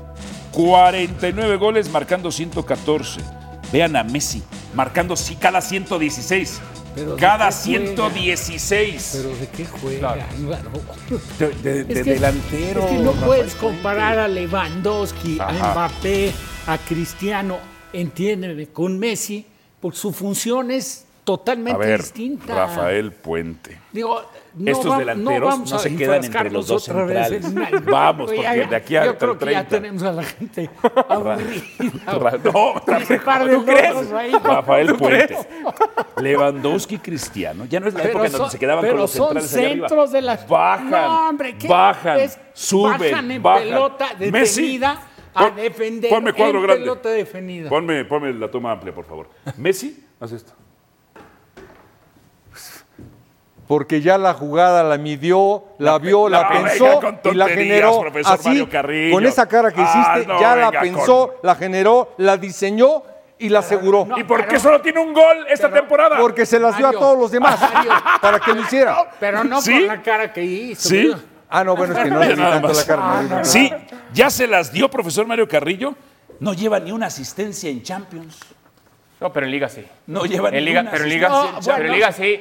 S6: 49 goles, marcando 114. Vean a Messi, marcando cada 116. Cada 116.
S7: ¿Pero de qué juega?
S6: Claro. De delantero.
S7: Es que no puedes comparar a Lewandowski, a Mbappé, a Cristiano, entiéndeme, con Messi, porque su función es totalmente distinta.
S6: Rafael Puente.
S7: Digo,
S6: estos delanteros no se quedan entre los dos centrales. Vamos, porque de aquí a
S7: yo creo que
S6: 30.
S7: ya tenemos a la gente aburrida.
S6: No, ¿tú crees? Rafael Puente. Lewandowski, Cristiano. Ya no es la época en donde se quedaban con los centrales allá arriba.
S7: Pero son centros de las...
S6: Bajan,
S7: no, hombre,
S6: suben,
S7: bajan en pelota detenida a defender.
S6: Ponme cuadro grande.
S7: Pelota detenida.
S6: Ponme la toma amplia, por favor. Messi, haz esto.
S8: Porque ya la jugada la midió, la vio, la pensó y la generó. Así, con esa cara que hiciste, ya la pensó, la generó, la diseñó y la aseguró.
S6: ¿Y por qué solo tiene un gol esta temporada?
S8: Porque se las dio a todos los demás para que lo hiciera.
S7: Pero no con la cara que hizo.
S6: Sí.
S8: No, bueno, es que no le tanto la cara.
S6: Sí, ya se las dio, profesor Mario Carrillo. No lleva ni una asistencia en Champions.
S9: No, pero en Liga sí.
S6: No lleva
S9: en Liga, pero en Liga sí.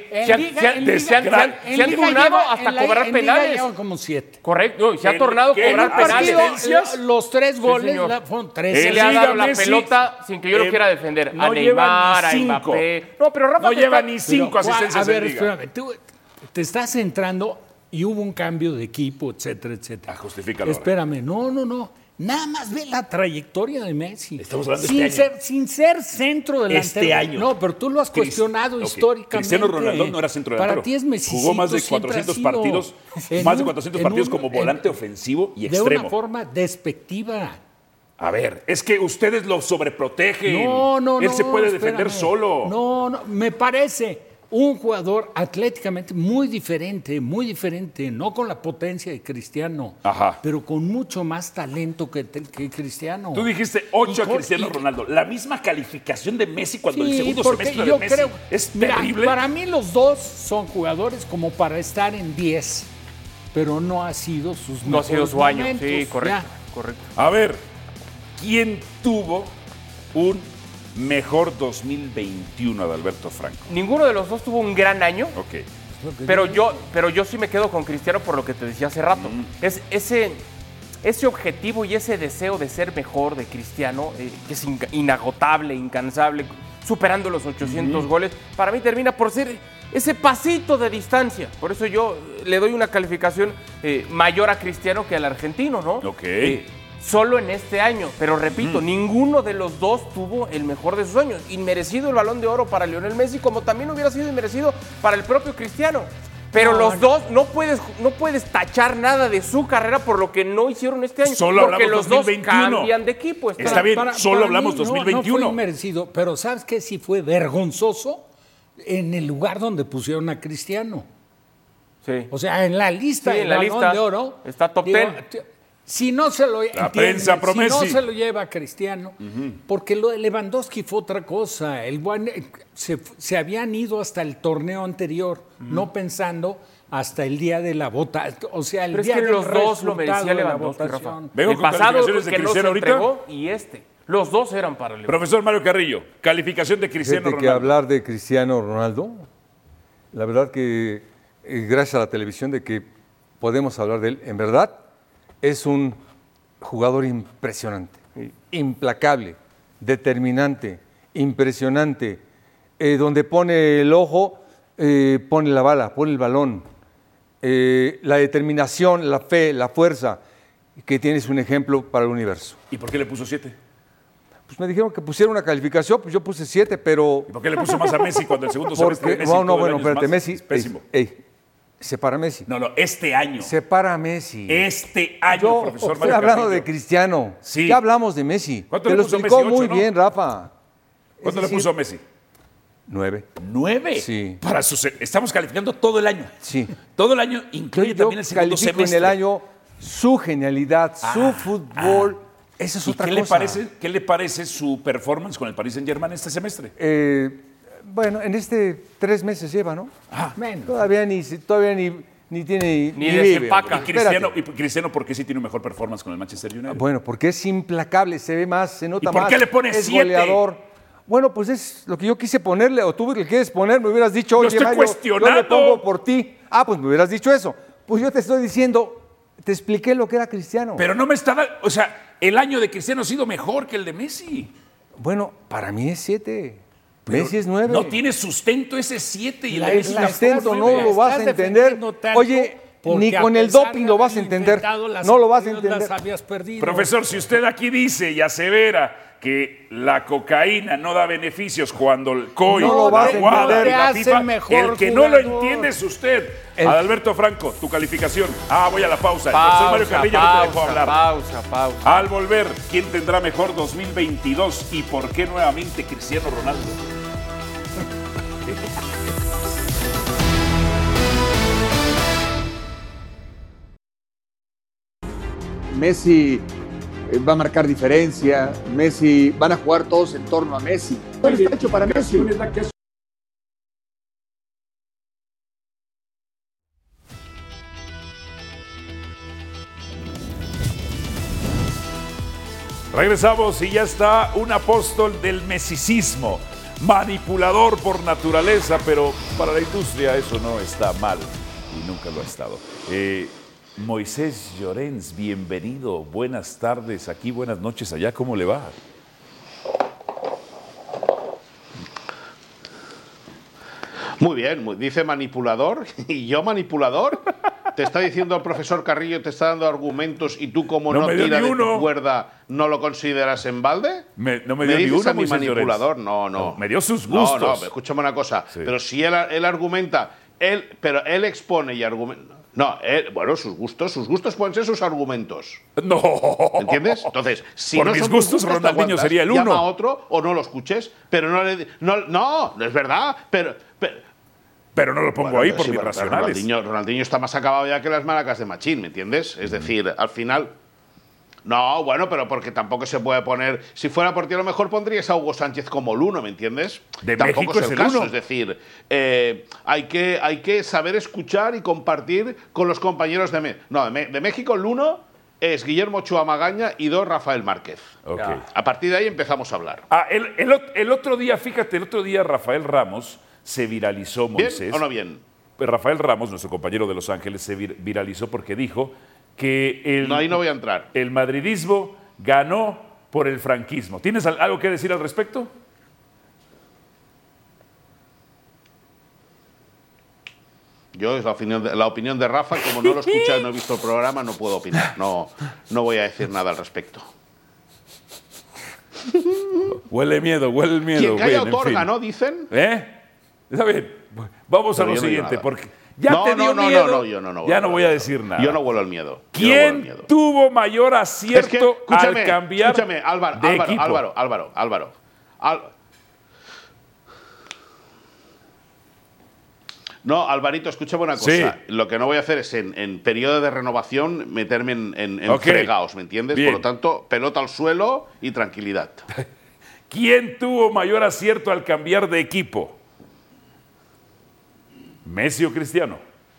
S9: Se han turnado hasta cobrar penales.
S7: Llevan como 7.
S9: Correcto, se ha tornado a cobrar penales.
S7: Los 3 goles fueron 3.
S9: Se le ha dado la pelota sin que yo lo quiera defender. A Neymar, a Mbappé.
S6: No, pero Rafa no lleva ni 5 asistencias en Liga.
S7: Espérame, tú te estás centrando y hubo un cambio de equipo, etcétera, etcétera.
S6: Justifícalo.
S7: Espérame, no. Nada más ve la trayectoria de Messi.
S6: Estamos hablando de este año.
S7: Sin ser centro delantero.
S6: Este año.
S7: No, pero tú lo has cuestionado históricamente.
S6: Cristiano Ronaldo no era centro delantero.
S7: Para ti es Messi.
S6: Jugó más de 400 partidos, como volante ofensivo y extremo.
S7: De una forma despectiva.
S6: A ver, es que ustedes lo sobreprotegen.
S7: No.
S6: Él se puede defender solo.
S7: No, me parece un jugador atléticamente muy diferente, no con la potencia de Cristiano, pero con mucho más talento que Cristiano.
S6: Tú dijiste 8 a Cristiano Ronaldo, la misma calificación de Messi cuando el segundo semestre de Messi es terrible.
S7: Para mí los dos son jugadores como para estar en 10, pero no ha sido sus mejores
S9: No ha sido su año,
S7: momentos.
S9: sí, correcto.
S6: A ver, ¿quién tuvo un mejor 2021, Adalberto Franco?
S9: Ninguno de los dos tuvo un gran año.
S6: Ok.
S9: Pero yo sí me quedo con Cristiano por lo que te decía hace rato. Es ese objetivo y ese deseo de ser mejor de Cristiano, que es inagotable, incansable, superando los 800 goles, para mí termina por ser ese pasito de distancia. Por eso yo le doy una calificación mayor a Cristiano que al argentino, ¿no?
S6: Ok.
S9: Solo en este año, pero repito, ninguno de los dos tuvo el mejor de sus años. Inmerecido el Balón de Oro para Lionel Messi, como también hubiera sido inmerecido para el propio Cristiano. Pero los dos no puedes tachar nada de su carrera por lo que no hicieron este año.
S6: Solo
S9: porque
S6: hablamos
S9: los
S6: 2021.
S9: dos cambian de equipo.
S6: Está bien, solo hablamos
S7: mí
S6: 2021.
S7: No fue inmerecido, pero ¿sabes qué? Sí fue vergonzoso en el lugar donde pusieron a Cristiano.
S9: Sí.
S7: O sea, en la lista del Balón de Oro.
S9: Está top 10.
S7: Si no se lo
S6: Messi.
S7: se lo lleva Cristiano, porque lo de Lewandowski fue otra cosa. Se habían ido hasta el torneo anterior, no pensando hasta el día de la votación. O sea, el día
S9: del
S7: los dos
S9: lo merecía Lewandowski,
S7: Rafa.
S9: El pasado que no se entregó y los dos eran para Lewandowski.
S6: Profesor Mario Carrillo, calificación de Cristiano Ronaldo.
S8: Que hablar de Cristiano Ronaldo, la verdad que gracias a la televisión de que podemos hablar de él, en verdad, es un jugador impresionante, implacable, determinante, impresionante. Donde pone el ojo, pone la bala, pone el balón. La determinación, la fe, la fuerza, que tienes un ejemplo para el universo.
S6: ¿Y por qué le puso 7?
S8: Pues me dijeron que pusiera una calificación, pues yo puse 7, pero...
S6: ¿Y por qué le puso más a Messi cuando el segundo semestre de Messi?
S8: Bueno, espérate, Messi...
S6: Es pésimo.
S8: Separa a Messi.
S6: No, este año.
S8: Separa a Messi.
S6: Este año, profesor Mario
S8: Estoy hablando
S6: Carrillo.
S8: de Cristiano.
S6: Sí.
S8: Ya hablamos de Messi.
S6: ¿Cuánto
S8: Te
S6: le
S8: lo
S6: puso
S8: explicó
S6: Messi? 8,
S8: muy
S6: ¿no?
S8: bien, Rafa.
S6: ¿Cuánto le puso a Messi?
S8: 9.
S6: ¿9?
S8: Sí.
S6: Estamos calificando todo el año.
S8: Sí.
S6: Todo el año incluye también el segundo
S8: califico
S6: semestre.
S8: en el año su genialidad, su fútbol. Esa es otra cosa.
S6: ¿Qué le parece su performance con el Paris Saint-Germain este semestre?
S8: Bueno, en 3 meses lleva, ¿no?
S7: Menos.
S8: Todavía ni tiene
S9: Ni desempaca.
S6: ¿Y Cristiano por qué sí tiene un mejor performance con el Manchester United?
S8: Bueno, porque es implacable, se ve más, se nota
S6: ¿Y por
S8: más.
S6: qué le pones
S8: es
S6: 7?
S8: goleador. Bueno, pues es lo que yo quise ponerle, o tú le quieres poner, me hubieras dicho, oye,
S6: estoy
S8: Mario,
S6: cuestionando.
S8: yo le pongo por ti. Pues me hubieras dicho eso. Pues yo te estoy diciendo, te expliqué lo que era Cristiano.
S6: Pero no me está dando, o sea, el año de Cristiano ha sido mejor que el de Messi.
S8: Bueno, para mí es 7. Messi es 9.
S6: No tiene sustento ese 7 y
S8: El sustento no lo vas a entender. Oye, ni con el doping lo vas a entender. No lo vas a entender.
S6: Profesor, si usted aquí dice y asevera que la cocaína no da beneficios cuando el COI,
S8: no
S6: la WADA y la
S7: hace
S6: FIFA,
S7: mejor
S6: el que no lo
S7: jugador.
S6: entiende es usted. Adalberto Franco, tu calificación. Voy a la pausa. El profesor Mario Carrillo no te dejó hablar.
S9: Pausa.
S6: Al volver, ¿quién tendrá mejor 2022 y por qué nuevamente Cristiano Ronaldo?
S10: Messi va a marcar diferencia, Messi, van a jugar todos en torno a Messi. Está hecho para Messi.
S6: Regresamos y ya está un apóstol del mesicismo, manipulador por naturaleza, pero para la industria eso no está mal y nunca lo ha estado. Moisés Llorens, bienvenido, buenas tardes aquí, buenas noches allá, ¿cómo le va?
S11: Muy bien, dice manipulador, y yo manipulador. Te está diciendo el profesor Carrillo, te está dando argumentos y tú como no tira de tu cuerda, ¿no lo consideras en balde?
S6: No me dio ni uno,
S11: a mi
S6: Moisés
S11: manipulador?
S6: Llorens.
S11: No.
S6: Me dio sus gustos.
S11: No, escúchame una cosa. Sí. Pero si él argumenta, pero él expone y argumenta. No, bueno, sus gustos pueden ser sus argumentos.
S6: No.
S11: ¿Entiendes? Entonces, si
S6: por
S11: no
S6: mis
S11: son
S6: gustos, Ronaldinho sería el 1.
S11: Llama a otro o no lo escuches, pero no es verdad,
S6: pero no lo pongo ahí por mis racionales.
S11: Ronaldinho está más acabado ya que las maracas de Machín, ¿me entiendes? Es decir, al final. No, bueno, pero porque tampoco se puede poner. Si fuera por ti, a lo mejor pondrías a Hugo Sánchez como el 1, ¿me entiendes? Tampoco
S6: México
S11: es el caso. Es decir, hay que saber escuchar y compartir con los compañeros de México. No, de México el 1 es Guillermo Ochoa Magaña y 2 Rafael Márquez.
S6: Okay.
S11: A partir de ahí empezamos a hablar.
S6: El otro día, fíjate, Rafael Ramos se viralizó, Moisés.
S11: ¿Bien o no bien?
S6: Rafael Ramos, nuestro compañero de Los Ángeles, se viralizó porque dijo que
S11: ahí no voy a entrar.
S6: El madridismo ganó por el franquismo. ¿Tienes algo que decir al respecto?
S11: Yo, es la opinión de Rafa, como no lo he escuchado, no he visto el programa, no puedo opinar. No voy a decir nada al respecto.
S6: Huele el miedo.
S11: Quien calla otorga, ¿no? Dicen.
S6: Está bien. Vamos a lo siguiente, porque ya te dio miedo. Ya no voy a decir nada.
S11: Yo no vuelo el miedo.
S6: ¿Quién tuvo mayor acierto al cambiar
S11: escúchame, Álvaro. No, Alvarito, escúchame una cosa.
S6: Sí.
S11: Lo que no voy a hacer es en periodo de renovación meterme en fregados, ¿me entiendes?
S6: Bien.
S11: Por lo tanto, pelota al suelo y tranquilidad.
S6: ¿Quién tuvo mayor acierto al cambiar de equipo? ¿Messi o Cristiano?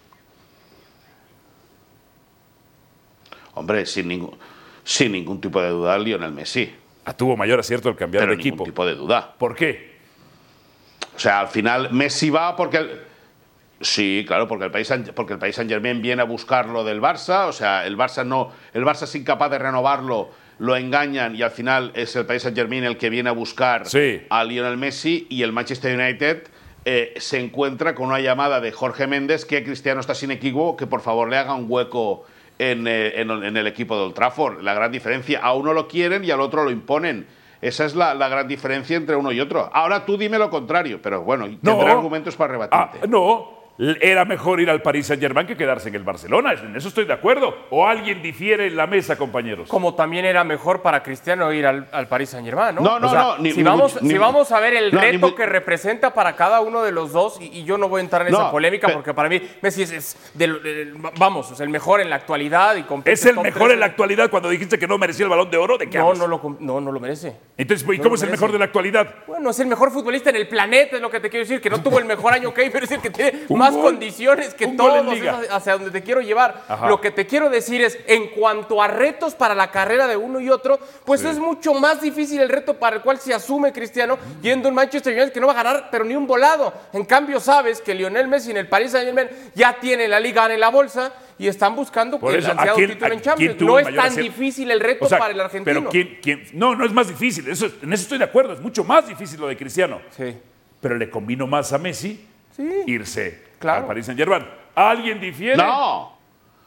S11: Hombre, sin ningún tipo de duda, Lionel Messi.
S6: Tuvo mayor acierto al cambiar de equipo.
S11: Ningún tipo de duda.
S6: ¿Por qué?
S11: O sea, al final Messi va porque... Sí, claro, porque el Paris Saint-Germain viene a buscarlo del Barça, o sea, el Barça es incapaz de renovarlo, lo engañan y al final es el Paris Saint-Germain el que viene a buscar a Lionel Messi y el Manchester United se encuentra con una llamada de Jorge Méndez que Cristiano está sin equipo, que por favor le haga un hueco en el equipo de Old Trafford. La gran diferencia, a uno lo quieren y al otro lo imponen. Esa es la gran diferencia entre uno y otro. Ahora tú dime lo contrario, pero bueno, tendré argumentos para rebatirte.
S6: era mejor ir al Paris Saint-Germain que quedarse en el Barcelona. En eso estoy de acuerdo. ¿O alguien difiere en la mesa, compañeros?
S9: Como también era mejor para Cristiano ir al Paris Saint-Germain, ¿no?
S11: No,
S9: O sea,
S11: no.
S9: Si vamos a ver el reto que representa para cada uno de los dos, y yo no voy a entrar en esa polémica porque para mí Messi es el mejor en la actualidad. Y
S6: ¿Es el mejor en la actualidad cuando dijiste que no merecía el Balón de Oro? ¿De qué hablas?
S9: No lo merece.
S6: Entonces, ¿y cómo es el mejor de la actualidad?
S9: Bueno, es el mejor futbolista en el planeta, es lo que te quiero decir. Que no tuvo el mejor año, pero es el que tiene más condiciones que todos, hacia donde te quiero llevar.
S6: Ajá.
S9: Lo que te quiero decir es, en cuanto a retos para la carrera de uno y otro, pues es mucho más difícil el reto para el cual se asume Cristiano yendo en Manchester United, que no va a ganar, pero ni un volado. En cambio, sabes que Lionel Messi en el Paris Saint-Germain ya tiene la Liga en la bolsa y están buscando el ansiado título en Champions. No es tan difícil el reto para el argentino.
S6: Pero no es más difícil. En eso estoy de acuerdo. Es mucho más difícil lo de Cristiano.
S9: Sí.
S6: Pero le convino más a Messi irse al Paris Saint-Germain. ¿Alguien difiere?
S11: No.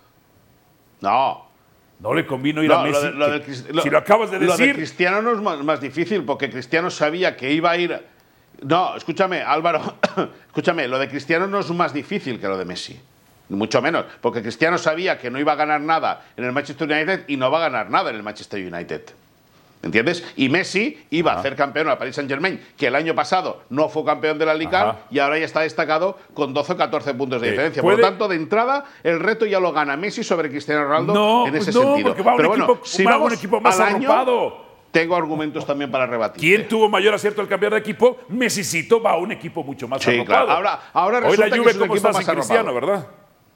S6: No le convino ir a Messi. Si lo acabas de decir.
S11: Lo de Cristiano no es más difícil, porque Cristiano sabía que iba a ir. No, escúchame, Álvaro. Escúchame, lo de Cristiano no es más difícil que lo de Messi. Mucho menos, porque Cristiano sabía que no iba a ganar nada en el Manchester United y no va a ganar nada en el Manchester United. ¿Entiendes? Y Messi iba a hacer campeón al Paris Saint-Germain, que el año pasado no fue campeón de la Liga y ahora ya está destacado con 12 o 14 puntos de diferencia. Por lo tanto, de entrada, el reto ya lo gana Messi sobre Cristiano Ronaldo en ese sentido.
S6: Porque va un equipo más arropado.
S11: Tengo argumentos también para rebatir.
S6: ¿Quién tuvo mayor acierto al cambiar de equipo? Messicito va a un equipo mucho más arropado.
S11: Claro. Ahora
S6: hoy
S11: resulta
S6: la Juve
S11: que es un
S6: como
S11: equipo
S6: está
S11: más
S6: sin Cristiano,
S11: arropado.
S6: ¿verdad?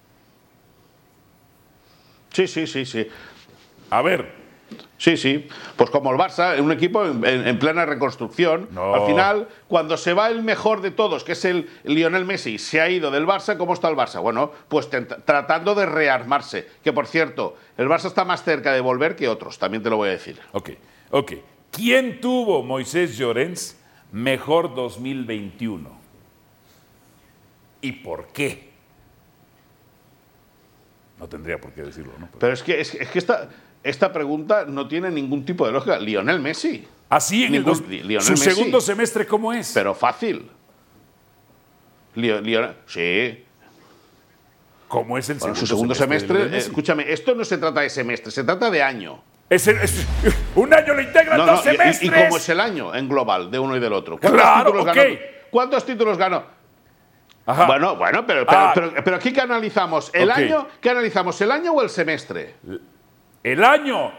S11: Sí.
S6: A ver.
S11: Sí. Pues como el Barça, un equipo en plena reconstrucción.
S6: No.
S11: Al final, cuando se va el mejor de todos, que es el Lionel Messi, se ha ido del Barça, ¿cómo está el Barça? Bueno, pues tratando de rearmarse. Que, por cierto, el Barça está más cerca de volver que otros, también te lo voy a decir.
S6: Ok. ¿Quién tuvo, Moisés Llorens, mejor 2021? ¿Y por qué? No tendría por qué decirlo, ¿no?
S11: Pero es que esta pregunta no tiene ningún tipo de lógica. Lionel Messi.
S6: Así en su segundo semestre, ¿cómo es?
S11: Pero fácil. Sí.
S6: ¿Cómo es el
S11: su segundo semestre? Escúchame, esto no se trata de semestre, se trata de año.
S6: Un año lo integran 2 semestres.
S11: ¿Y cómo es el año en global de uno y del otro? ¿Cuántos títulos ganó?
S6: Ajá.
S11: Bueno, pero aquí ¿qué analizamos? ¿El año? ¿Qué analizamos? ¿El año o el semestre?
S6: El año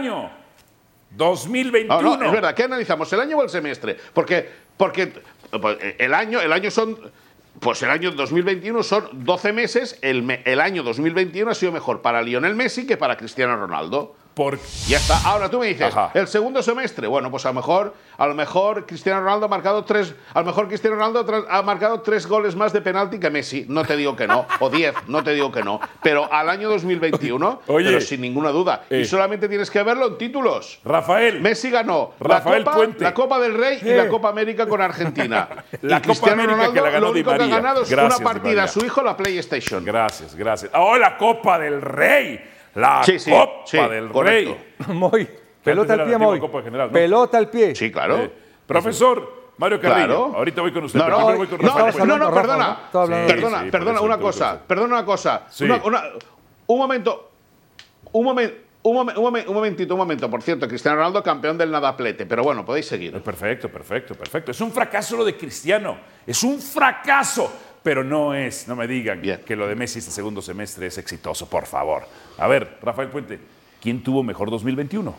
S6: 2021.
S11: No, es verdad, ¿qué analizamos? ¿El año o el semestre? Porque el año son. Pues el año 2021 son 12 meses. El año 2021 ha sido mejor para Lionel Messi que para Cristiano Ronaldo. Ya está. Ahora tú me dices, el segundo semestre, bueno, pues a lo mejor Cristiano Ronaldo ha marcado 3. A lo mejor Cristiano Ronaldo ha marcado 3 goles más de penalti que Messi. No te digo que no. O 10, no te digo que no. Pero al año 2021, pero sin ninguna duda. Y solamente tienes que verlo en títulos.
S6: Rafael.
S11: Messi ganó la Copa del Rey y la Copa América con Argentina.
S6: La Cristiano
S11: Copa Ronaldo
S6: que la ganó
S11: lo único que ha ganado es una partida a su hijo, la PlayStation.
S6: Gracias. ¡Oh, la Copa del Rey! La Copa del Rey.
S8: Muy. Pelota al pie, Moy. Pelota al pie.
S11: Sí, claro.
S6: Profesor Mario Carrillo, ahorita voy con usted. Primero voy con Rafael.
S11: Perdona una cosa.
S6: Sí.
S11: Un momentito. Por cierto, Cristiano Ronaldo campeón del nadaplete. Pero bueno, podéis seguir.
S6: Perfecto. Es un fracaso lo de Cristiano. Es un fracaso. Pero no me digan que lo de Messi este segundo semestre es exitoso, por favor. A ver, Rafael Puente, ¿quién tuvo mejor 2021?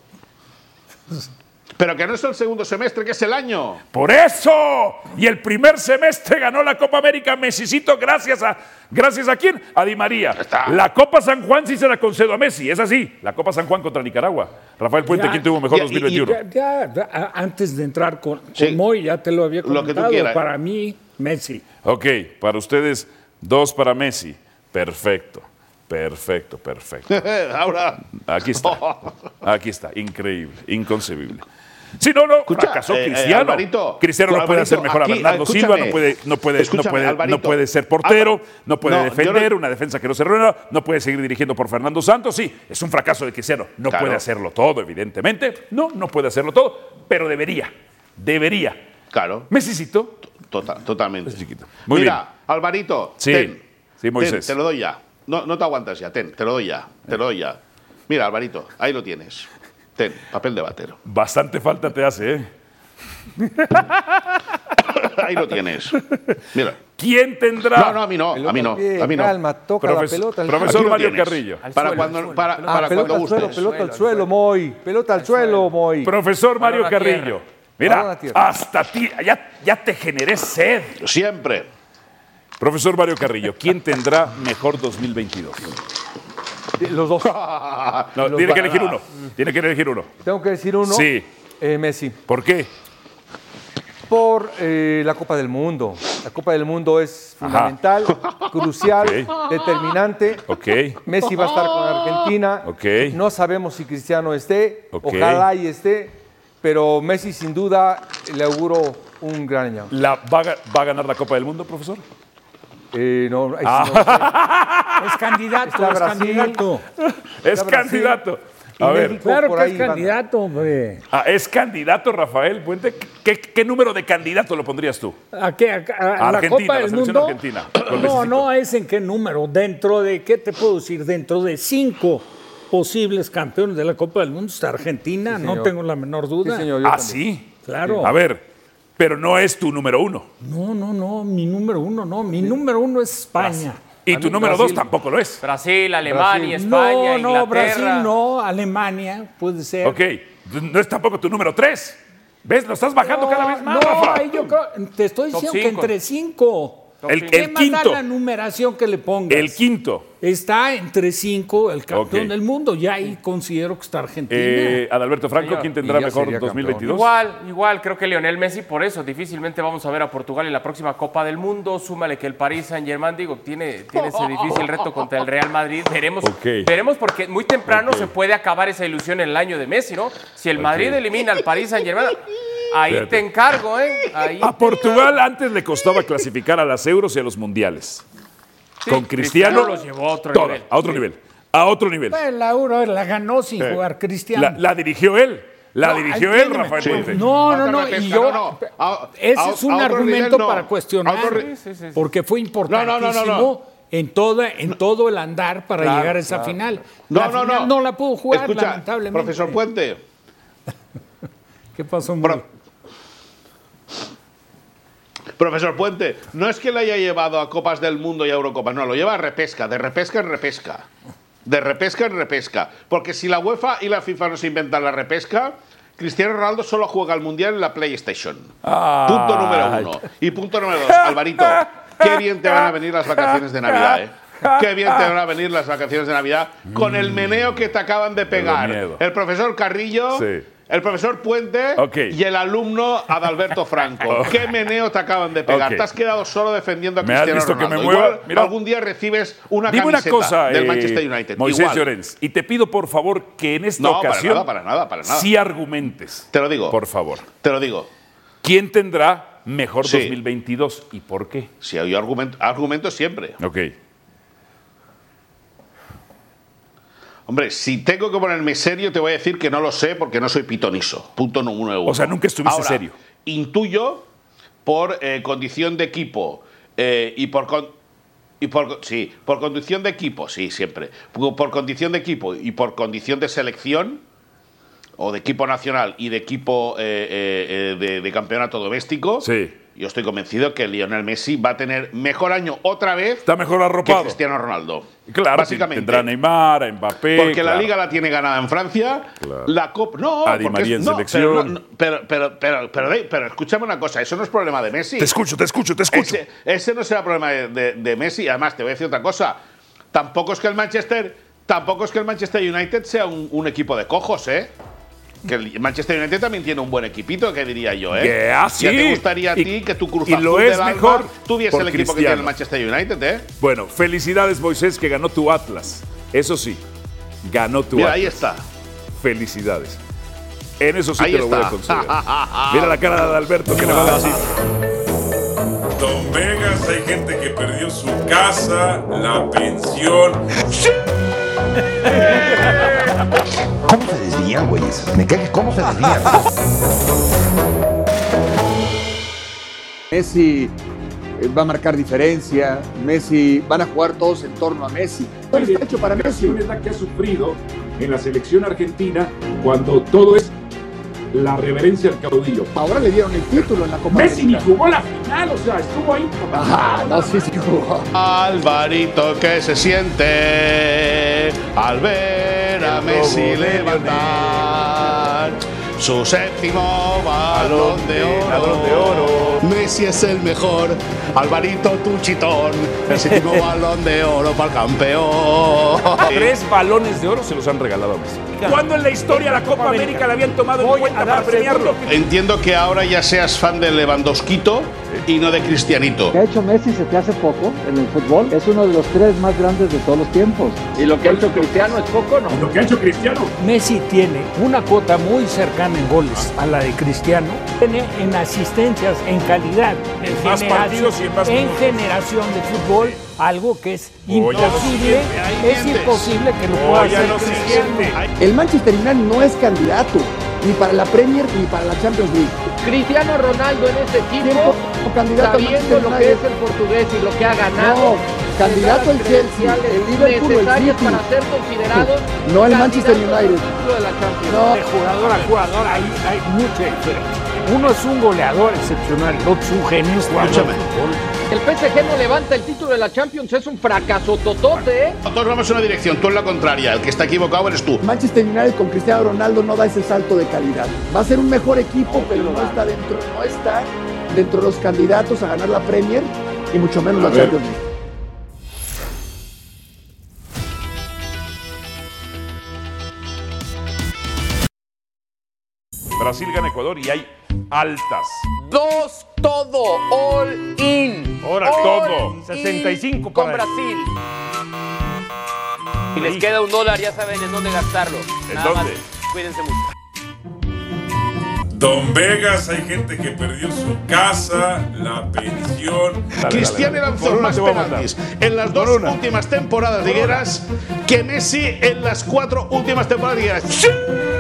S11: Pero que no es el segundo semestre, que es el año.
S6: ¡Por eso! Y el primer semestre ganó la Copa América Messicito gracias a ¿quién? A Di María. La Copa San Juan sí se la concedo a Messi, es así. La Copa San Juan contra Nicaragua. Rafael Puente, ¿quién tuvo mejor 2021?
S7: Antes de entrar con Moy, ya te lo había comentado. Para mí, Messi.
S6: Ok, para ustedes, 2 para Messi. Perfecto.
S11: Ahora.
S6: Aquí está. Increíble, inconcebible. Sí, fracasó Cristiano.
S11: Alvarito,
S6: Cristiano no puede hacer mejor a Bernardo Silva, no puede ser portero, no puede defender, una defensa que no se renueva, no puede seguir dirigiendo por Fernando Santos. Sí, es un fracaso de Cristiano. No puede hacerlo todo, evidentemente. No puede hacerlo todo, pero debería. Claro. Messicito,
S11: Totalmente.
S6: Es chiquito. Muy
S11: Mira,
S6: bien.
S11: Alvarito,
S6: Sí, Moisés.
S11: te lo doy ya. No te aguantas ya, te lo doy ya. Mira, Alvarito, ahí lo tienes. Ten, papel de váter.
S6: Bastante falta te hace, ¿eh?
S11: Ahí lo tienes. Mira.
S6: ¿Quién tendrá?
S11: No, a mí no.
S8: Calma, toca la pelota.
S6: Profesor Mario Carrillo.
S11: Para cuando gustes.
S8: Pelota al suelo, Moy. Pelota al suelo, Moy.
S6: Profesor Mario Carrillo. Mira, hasta ti, ya te generé sed.
S11: Siempre.
S6: Profesor Mario Carrillo, ¿quién tendrá mejor 2022?
S8: Los dos.
S6: No, tiene que elegir uno. Tiene que elegir uno.
S8: ¿Tengo que decir uno?
S6: Sí.
S8: Messi.
S6: ¿Por qué?
S8: Por la Copa del Mundo. La Copa del Mundo es fundamental, crucial, determinante. Messi va a estar con Argentina. No sabemos si Cristiano esté. Ojalá y esté. Pero Messi, sin duda, le auguro un gran año.
S6: ¿Va a ganar la Copa del Mundo, profesor?
S8: No, no sé.
S7: Es candidato.
S6: Es candidato. A ver.
S7: Claro que es candidato, hombre.
S6: ¿Es candidato Rafael Puente? ¿Qué número de candidato lo pondrías tú?
S7: ¿A qué? ¿A la Copa del Mundo?
S6: Argentina.
S7: No es en qué número. Dentro de, ¿qué te puedo decir? Dentro de 5 posibles campeones de la Copa del Mundo está Argentina, sí, no tengo la menor duda.
S8: Sí, señor,
S6: sí.
S7: Claro.
S6: A ver, pero no es tu número 1.
S7: No, mi número 1 no. Mi número 1 es España.
S6: Y tu número 2 tampoco lo es.
S9: Brasil, Alemania, España, Inglaterra.
S7: No, Brasil no, Alemania puede ser.
S6: Ok, no es tampoco tu número 3. ¿Ves? Lo estás bajando cada vez más, Rafa.
S7: Yo creo, te estoy diciendo que entre 5.
S6: El quinto.
S7: La numeración que le pongas.
S6: El quinto.
S7: Está entre 5 el campeón del mundo. Ya ahí considero que está Argentina.
S6: Adalberto Franco, ¿quién tendrá mejor 2022?
S9: Igual, creo que Lionel Messi, por eso difícilmente vamos a ver a Portugal en la próxima Copa del Mundo. Súmale que el Paris Saint-Germain, tiene ese difícil reto contra el Real Madrid. Veremos porque muy temprano se puede acabar esa ilusión en el año de Messi, ¿no? Si el Madrid elimina al Paris Saint-Germain, ahí te encargo, ¿eh?
S6: A Portugal antes le costaba clasificar a las Euros y a los Mundiales.
S9: Sí,
S6: con Cristiano
S9: los llevó a otro nivel.
S6: A otro nivel.
S7: La Euro la ganó sin jugar Cristiano.
S6: La dirigió él. Dirigió él, Rafael Puente.
S7: No. Y yo, ese es un argumento para cuestionar. Porque fue importantísimo en todo el andar para llegar a esa final. No la pudo jugar, lamentablemente.
S11: Profesor Puente.
S7: ¿Qué pasó,
S11: Profesor Puente, no es que le haya llevado a Copas del Mundo y a Eurocopas, no, lo lleva a repesca, de repesca en repesca. De repesca en repesca. Porque si la UEFA y la FIFA no se inventan la repesca, Cristiano Ronaldo solo juega al Mundial en la PlayStation. Punto número 1. Y punto número 2, Alvarito, qué bien te van a venir las vacaciones de Navidad, ¿eh? Qué bien te van a venir las vacaciones de Navidad con el meneo que te acaban de pegar. El profesor Carrillo... Sí. El profesor Puente y el alumno Adalberto Franco. ¿Qué meneo te acaban de pegar? Te has quedado solo defendiendo a Cristiano Ronaldo. Igual, algún día recibes una camiseta del Manchester United.
S6: Moisés Llorens, y te pido por favor que en esta ocasión
S11: para nada.
S6: sí argumentes.
S11: Te lo digo.
S6: Por favor.
S11: Te lo digo.
S6: ¿Quién tendrá mejor 2022 y por qué?
S11: Sí, yo argumento siempre. Hombre, si tengo que ponerme serio, te voy a decir que no lo sé porque no soy pitoniso. Punto número 1.
S6: O sea, nunca estuviste serio.
S11: Intuyo por condición de equipo por condición de equipo, sí, siempre. Por condición de equipo y por condición de selección o de equipo nacional y de equipo de campeonato doméstico.
S6: Sí.
S11: Yo estoy convencido que Lionel Messi va a tener mejor año otra vez.
S6: Está mejor arropado
S11: que Cristiano Ronaldo.
S6: Claro, básicamente. Tendrá a Neymar, a Mbappé.
S11: Porque la Liga la tiene ganada en Francia.
S6: Claro.
S11: La Copa. No,
S6: a Di María en selección.
S11: Pero escúchame una cosa, eso no es problema de Messi.
S6: Te escucho.
S11: Ese no será problema de Messi. Además, te voy a decir otra cosa. Tampoco es que el Manchester United sea un equipo de cojos, ¿eh? Que el Manchester United también tiene un buen equipito, que diría yo, ¿eh?
S6: Sí.
S11: Ya te gustaría a ti que tu Cruz
S6: Azul
S11: lo es mejor tuviese el equipo
S6: Cristiano.
S11: que tiene el Manchester United, ¿eh?
S6: Bueno, felicidades, Moisés, que ganó tu Atlas. Eso sí, ganó tu Atlas.
S11: Ahí está.
S6: Felicidades. En eso sí
S11: ahí
S6: te lo
S11: está.
S6: voy a conceder. Mira la cara de Adalberto que le va a decir.
S12: Don Vegas, hay gente que perdió su casa, la pensión.
S13: ¿Cómo se desvían, güeyes? Me cae que cómo se desvían.
S10: Messi va a marcar diferencia, Messi, van a jugar todos en torno a Messi. Está hecho para Messi.
S14: Es la que ha sufrido en la selección argentina cuando todo es la reverencia al caudillo.
S10: Ahora le dieron el título en la Copa
S14: Messi
S10: América.
S14: ni jugó la final, o sea, estuvo ahí.
S10: No, sí jugó.
S11: Alvarito, que se siente al ver a Messi levantar su séptimo balón de oro. Messi es el mejor, Alvarito tu chitón, el séptimo balón de oro para el campeón.
S6: 3 balones de oro se los han regalado a Messi.
S14: ¿Cuándo en la historia la Copa América la habían tomado en cuenta para premiarlo?
S11: Entiendo que ahora ya seas fan de Lewandowskito y no de Cristianito.
S15: Lo que ha hecho Messi se te hace poco en el fútbol. Es uno de los 3 más grandes de todos los tiempos.
S9: ¿Y lo que ha hecho Cristiano es poco, no?
S14: Lo que ha hecho Cristiano.
S7: Messi tiene una cuota muy cercana en goles a la de Cristiano. Tiene en asistencias, en calidad, en
S14: más partidos y en más minutos.
S7: generación de fútbol, algo que es
S14: ya no
S7: imposible. Es imposible que lo pueda hacer Cristiano.
S10: El Manchester United no es candidato ni para la Premier ni para la Champions League.
S9: Cristiano Ronaldo en ese equipo,
S10: candidato al
S9: sabiendo
S10: Manchester
S9: lo que
S10: United.
S9: es el portugués y lo que ha ganado,
S10: candidato al Chelsea, el Liverpool o el
S9: necesarias
S10: City.
S9: para ser considerado
S10: No el Manchester
S9: candidato al
S10: United.
S9: título de la Champions.
S10: No.
S7: De jugador a jugador hay mucha diferencia. Uno es un goleador excepcional, el otro es un genio jugador de fútbol.
S9: El PSG no levanta el título de la Champions, es un fracaso totote, ¿eh?
S11: Todos vamos en una dirección, tú en la contraria, el que está equivocado eres tú.
S10: Manchester United con Cristiano Ronaldo no da ese salto de calidad. Va a ser un mejor equipo, pero no está dentro de los candidatos a ganar la Premier y mucho menos la Champions League.
S6: Brasil gana Ecuador y hay altas.
S9: 2 todo, all in.
S6: Ahora todo.
S9: 65 con Brasil. Y les queda $1, ya saben en dónde gastarlo.
S6: ¿En
S9: Nada
S6: dónde?
S9: más, cuídense mucho.
S12: Don Vegas, hay gente que perdió su casa, la pensión.
S11: Cristiano lanzó más penaltis en las 2 últimas temporadas de Higueras que Messi en las 4 últimas temporadas de Higueras. ¡Sí!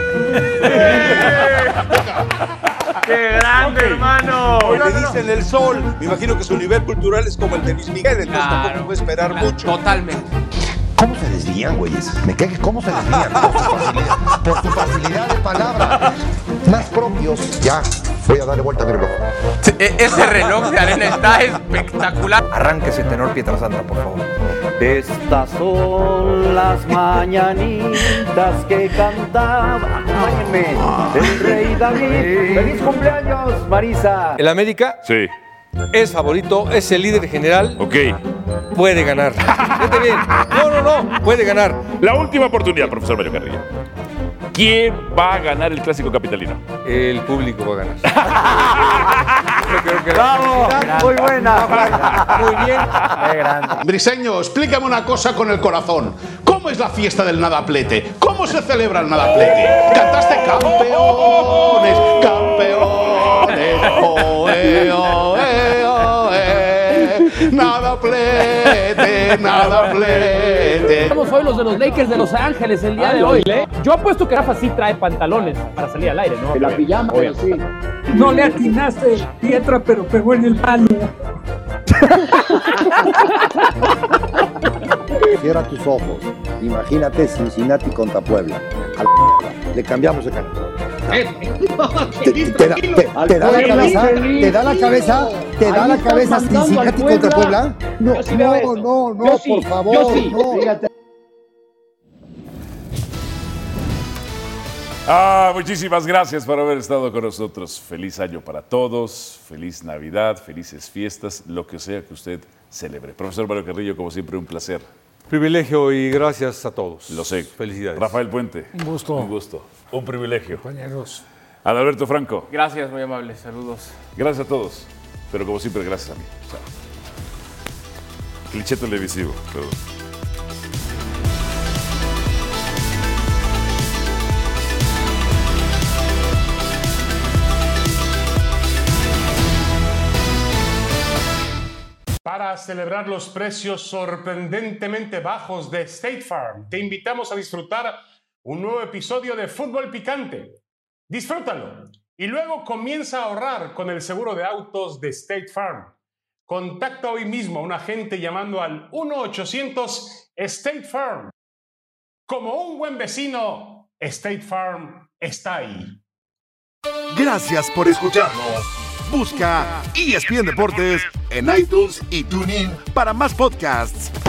S9: ¡Qué grande, hermano!
S16: Le dicen el sol. Me imagino que su nivel cultural es como el de Luis Miguel, entonces tampoco puede esperar mucho.
S9: Totalmente.
S13: ¿Cómo se desvían, güeyes? Me cae que cómo se desvían por su facilidad de palabra. Más propios. Ya, voy a darle vuelta a mi reloj.
S9: Ese reloj de arena está espectacular.
S17: Arránquese, tenor Pietrasanta, por favor. Estas son las mañanitas que cantaba. Acompáñenme, el rey David. ¡Feliz cumpleaños, Marisa!
S8: El América es favorito, es el líder general.
S6: Ok.
S8: Puede ganar. Fíjate bien. No, puede ganar.
S6: La última oportunidad, profesor Mario Carrillo. ¿Quién va a ganar el clásico capitalino?
S8: El público va a ganar. Yo creo que
S17: ¡Bravo! Muy buena.
S8: Muy bien.
S17: ¡Qué grande!
S11: Briseño, explícame una cosa con el corazón. ¿Cómo es la fiesta del nadaplete? ¿Cómo se celebra el nadaplete? ¿Cantaste campeones, campeones? ¡Oe, oe, oe! ¡Nadaplete, nadaplete!
S18: Somos hoy los de los Lakers de Los Ángeles el día de hoy. Yo apuesto que Rafa sí trae pantalones para salir al aire, ¿no?
S10: La pijama, pero sí.
S18: No le atinaste, Pietra, pero pegó en el palo.
S5: Cierra tus ojos. Imagínate Cincinnati contra Puebla. A la mierda. Le cambiamos de canal. ¿Te da la cabeza? ¿Te da la cabeza? ¿Te da la cabeza Cincinnati contra Puebla? No, por favor, no.
S6: Muchísimas gracias por haber estado con nosotros. Feliz año para todos, feliz Navidad, felices fiestas, lo que sea que usted celebre. Profesor Mario Carrillo, como siempre, un placer.
S8: Privilegio y gracias a todos.
S6: Lo sé.
S8: Felicidades.
S6: Rafael Puente.
S7: Un gusto.
S6: Un gusto. Un privilegio.
S7: Compañeros.
S6: Adalberto Franco.
S9: Gracias, muy amables. Saludos.
S6: Gracias a todos. Pero como siempre, gracias a mí. Chao. Cliché televisivo. Perdón.
S1: Para celebrar los precios sorprendentemente bajos de State Farm, te invitamos a disfrutar un nuevo episodio de Fútbol Picante. Disfrútalo y luego comienza a ahorrar con el seguro de autos de State Farm. Contacta hoy mismo a un agente llamando al 1-800 State Farm. Como un buen vecino, State Farm está ahí.
S2: Gracias por escucharnos. Busca ESPN Deportes en iTunes y TuneIn para más podcasts.